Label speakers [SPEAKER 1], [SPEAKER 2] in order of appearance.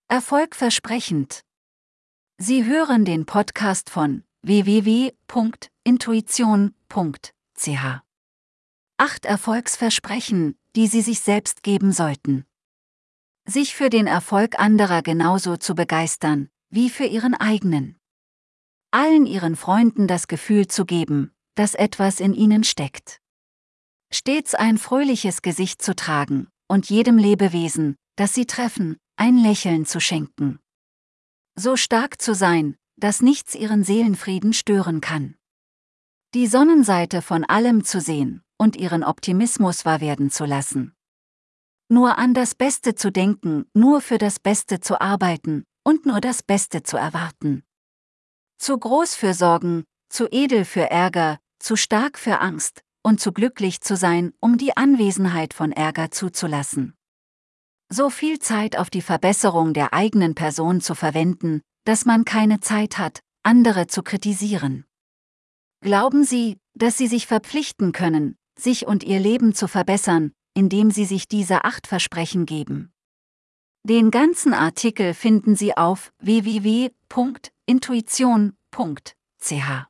[SPEAKER 1] Erfolgversprechend. Sie hören den Podcast von www.intuition.ch. 8 Erfolgsversprechen, die Sie sich selbst geben sollten. Sich für den Erfolg anderer genauso zu begeistern, wie für Ihren eigenen. Allen Ihren Freunden das Gefühl zu geben, dass etwas in ihnen steckt. Stets ein fröhliches Gesicht zu tragen und jedem Lebewesen, das Sie treffen, ein Lächeln zu schenken. So stark zu sein, dass nichts Ihren Seelenfrieden stören kann. Die Sonnenseite von allem zu sehen und Ihren Optimismus wahr werden zu lassen. Nur an das Beste zu denken, nur für das Beste zu arbeiten und nur das Beste zu erwarten. Zu groß für Sorgen, zu edel für Ärger, zu stark für Angst und zu glücklich zu sein, um die Anwesenheit von Ärger zuzulassen. So viel Zeit auf die Verbesserung der eigenen Person zu verwenden, dass man keine Zeit hat, andere zu kritisieren. Glauben Sie, dass Sie sich verpflichten können, sich und Ihr Leben zu verbessern, indem Sie sich diese 8 Versprechen geben? Den ganzen Artikel finden Sie auf www.intuition.ch.